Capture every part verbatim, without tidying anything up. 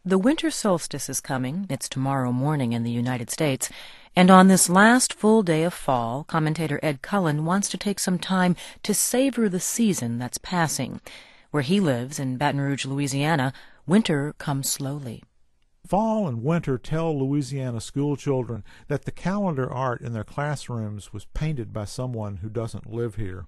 The winter solstice is coming. It's tomorrow morning in the United States. And on this last full day of fall, commentator Ed Cullen wants to take some time to savor the season that's passing. Where he lives, in Baton Rouge, Louisiana, winter comes slowly. Fall and winter tell Louisiana school children that the calendar art in their classrooms was painted by someone who doesn't live here.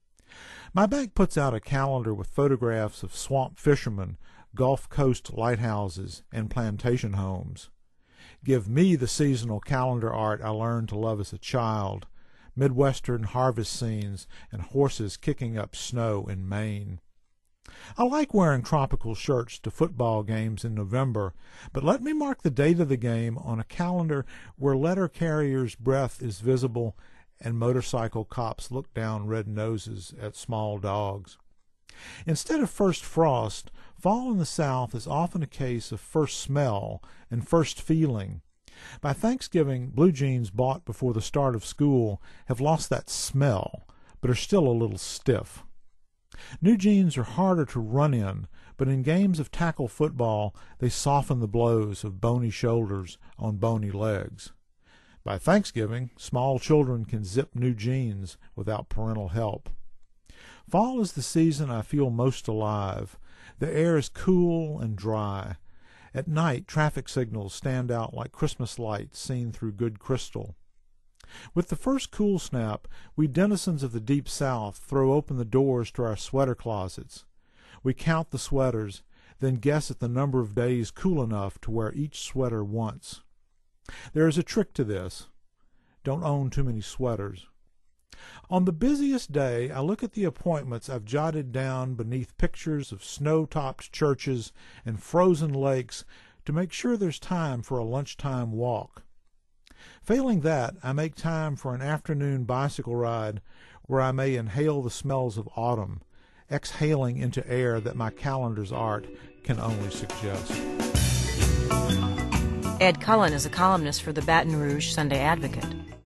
My bank puts out a calendar with photographs of swamp fishermen, Gulf Coast lighthouses, and plantation homes. Give me the seasonal calendar art I learned to love as a child, Midwestern harvest scenes and horses kicking up snow in Maine. I like wearing tropical shirts to football games in November, but let me mark the date of the game on a calendar where letter carriers' breath is visible and motorcycle cops look down red noses at small dogs. Instead of first frost, fall in the South is often a case of first smell and first feeling. By Thanksgiving, blue jeans bought before the start of school have lost that smell, but are still a little stiff. New jeans are harder to run in, but in games of tackle football, they soften the blows of bony shoulders on bony legs. By Thanksgiving, small children can zip new jeans without parental help. Fall is the season I feel most alive. The air is cool and dry. At night, traffic signals stand out like Christmas lights seen through good crystal. With the first cool snap, we denizens of the Deep South throw open the doors to our sweater closets. We count the sweaters, then guess at the number of days cool enough to wear each sweater once. There is a trick to this. Don't own too many sweaters. On the busiest day, I look at the appointments I've jotted down beneath pictures of snow-topped churches and frozen lakes to make sure there's time for a lunchtime walk. Failing that, I make time for an afternoon bicycle ride where I may inhale the smells of autumn, exhaling into air that my calendar's art can only suggest. Ed Cullen is a columnist for the Baton Rouge Sunday Advocate.